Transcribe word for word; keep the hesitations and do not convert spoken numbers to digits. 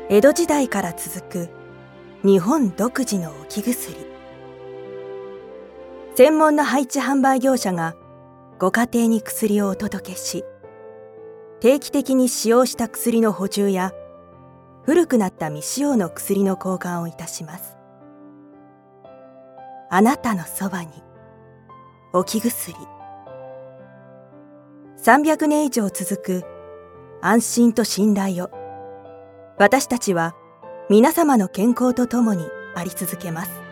江戸時代から続く日本独自の置き薬。専門の配置販売業者がご家庭に薬をお届けし、定期的に使用した薬の補充や古くなった未使用の薬の交換をいたします。あなたのそばに置き薬。さんびゃくねん以上続く安心と信頼を、私たちは皆様の健康とともにあり続けます。